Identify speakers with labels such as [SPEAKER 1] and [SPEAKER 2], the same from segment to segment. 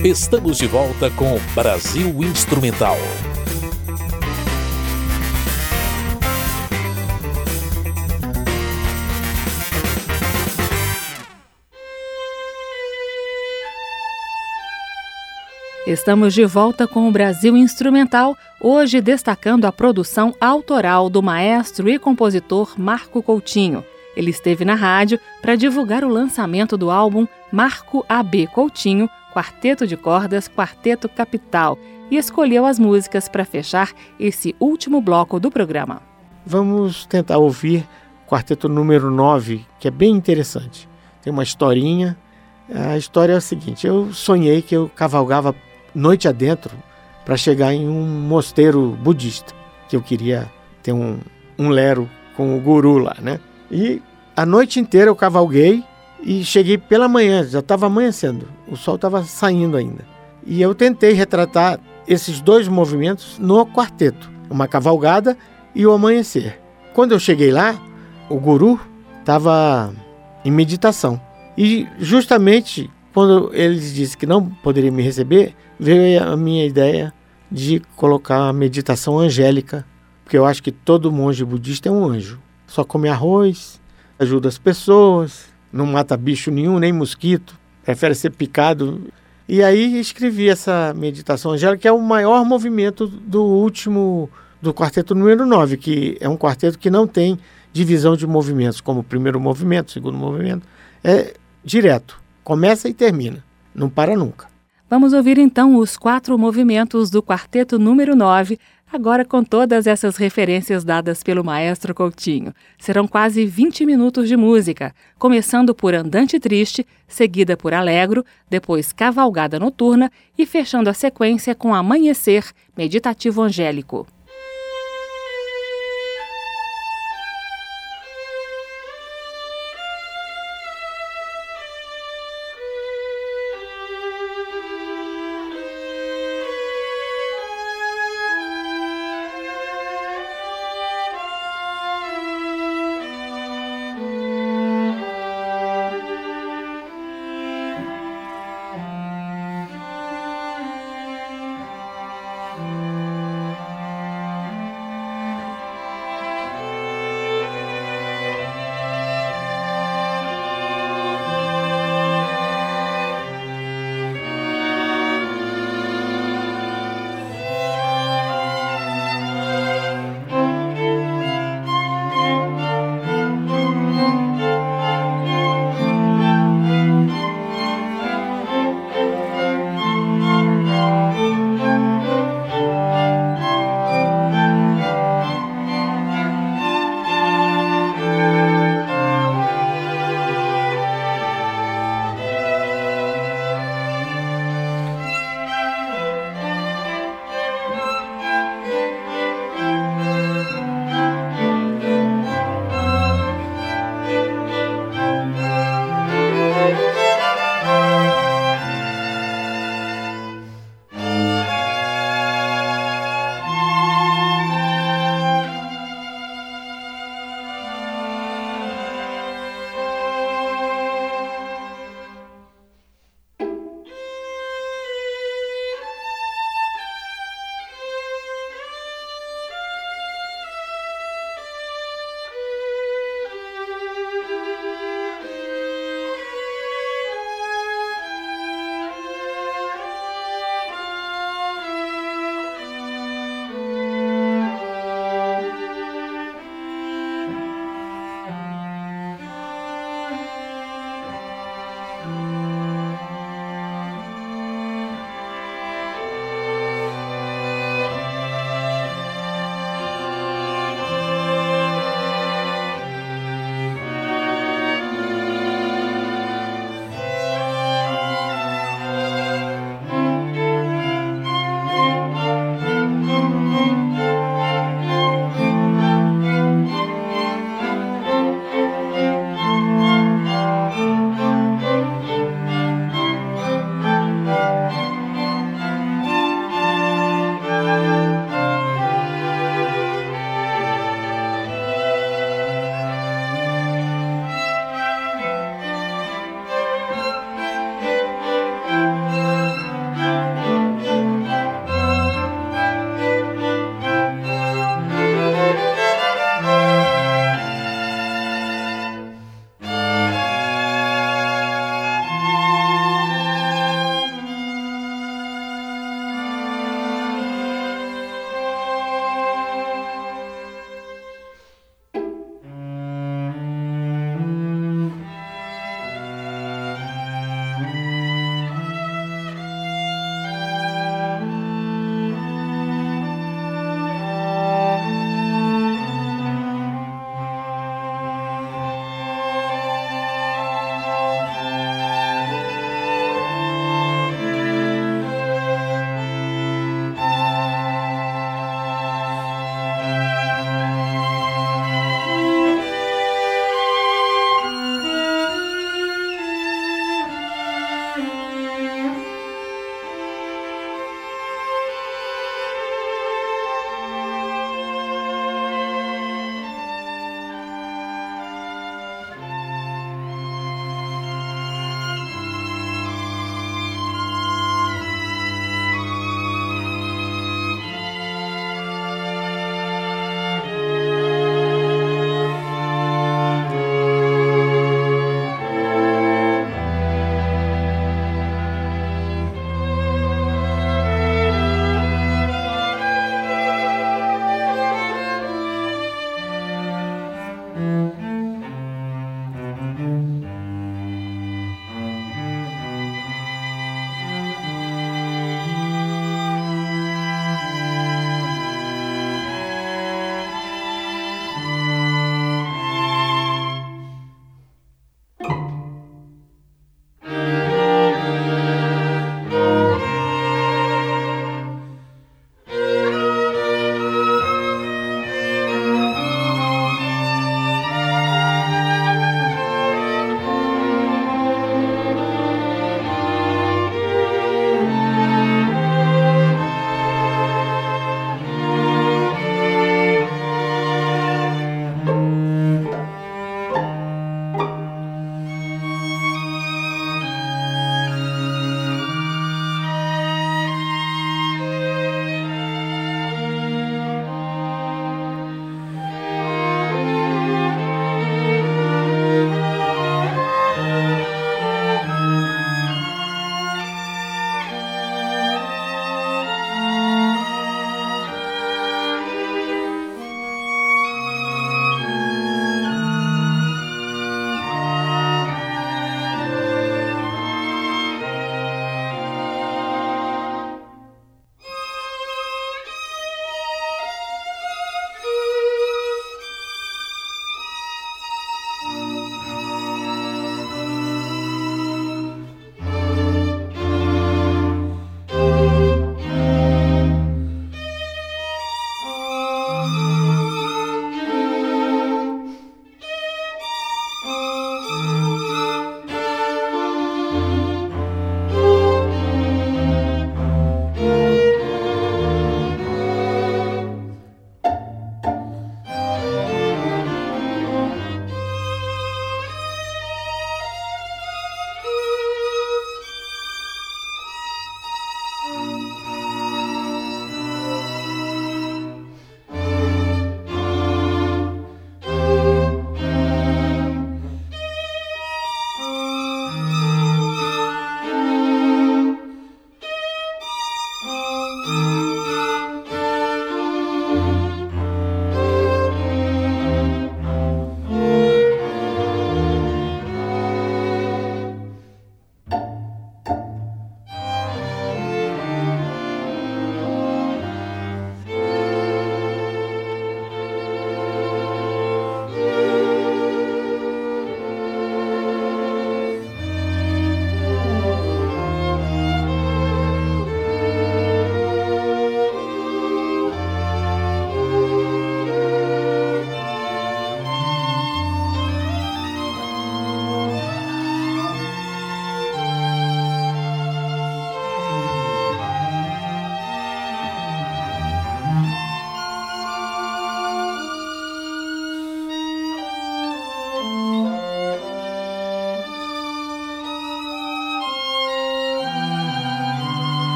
[SPEAKER 1] Estamos de volta com Brasil Instrumental.
[SPEAKER 2] Estamos de volta com o Brasil Instrumental, hoje destacando a produção autoral do maestro e compositor Marco Coutinho. Ele esteve na rádio para divulgar o lançamento do álbum Marco A.B. Coutinho, Quarteto de Cordas, Quarteto Capital, e escolheu as músicas para fechar esse último bloco do programa.
[SPEAKER 3] Vamos tentar ouvir o quarteto número 9, que é bem interessante. Tem uma historinha. A história é a seguinte: eu sonhei que eu cavalgava noite adentro para chegar em um mosteiro budista, que eu queria ter um lero com o guru lá, né? E a noite inteira eu cavalguei e cheguei pela manhã, já estava amanhecendo, o sol estava saindo ainda. E eu tentei retratar esses dois movimentos no quarteto, uma cavalgada e o amanhecer. Quando eu cheguei lá, o guru estava em meditação. E justamente quando ele disse que não poderia me receber, veio a minha ideia de colocar a meditação angélica, porque eu acho que todo monge budista é um anjo. Só come arroz, ajuda as pessoas, não mata bicho nenhum, nem mosquito, prefere ser picado. E aí escrevi essa meditação angélica, que é o maior movimento do quarteto número 9, que é um quarteto que não tem divisão de movimentos, como o primeiro movimento, o segundo movimento. É direto, começa e termina, não para nunca.
[SPEAKER 2] Vamos ouvir então os 4 movimentos do quarteto número 9, agora com todas essas referências dadas pelo maestro Coutinho. Serão quase 20 minutos de música, começando por Andante Triste, seguida por Alegro, depois Cavalgada Noturna e fechando a sequência com Amanhecer, meditativo angélico.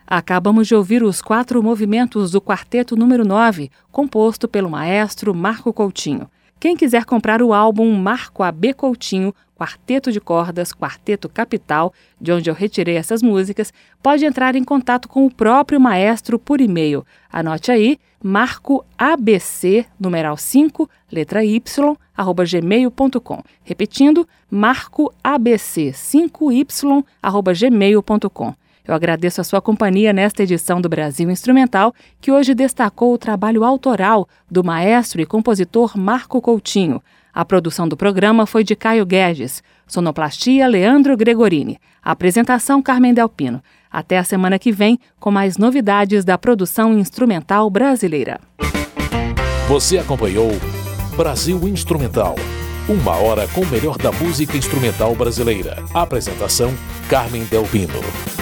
[SPEAKER 2] Acabamos de ouvir os 4 movimentos do quarteto número 9, composto pelo maestro Marco Coutinho. Quem quiser comprar o álbum Marco A.B. Coutinho, Quarteto de Cordas, Quarteto Capital, de onde eu retirei essas músicas, pode entrar em contato com o próprio maestro por e-mail. Anote aí, marcoabc, numeral 5, letra y, @gmail.com. Repetindo, marcoabc5y, @gmail.com. Eu agradeço a sua companhia nesta edição do Brasil Instrumental, que hoje destacou o trabalho autoral do maestro e compositor Marco Coutinho. A produção do programa foi de Caio Guedes. Sonoplastia, Leandro Gregorini. Apresentação, Carmen Delpino. Até a semana que vem, com mais novidades da produção instrumental brasileira.
[SPEAKER 1] Você acompanhou Brasil Instrumental. 1 hora com o melhor da música instrumental brasileira. Apresentação, Carmen Delpino.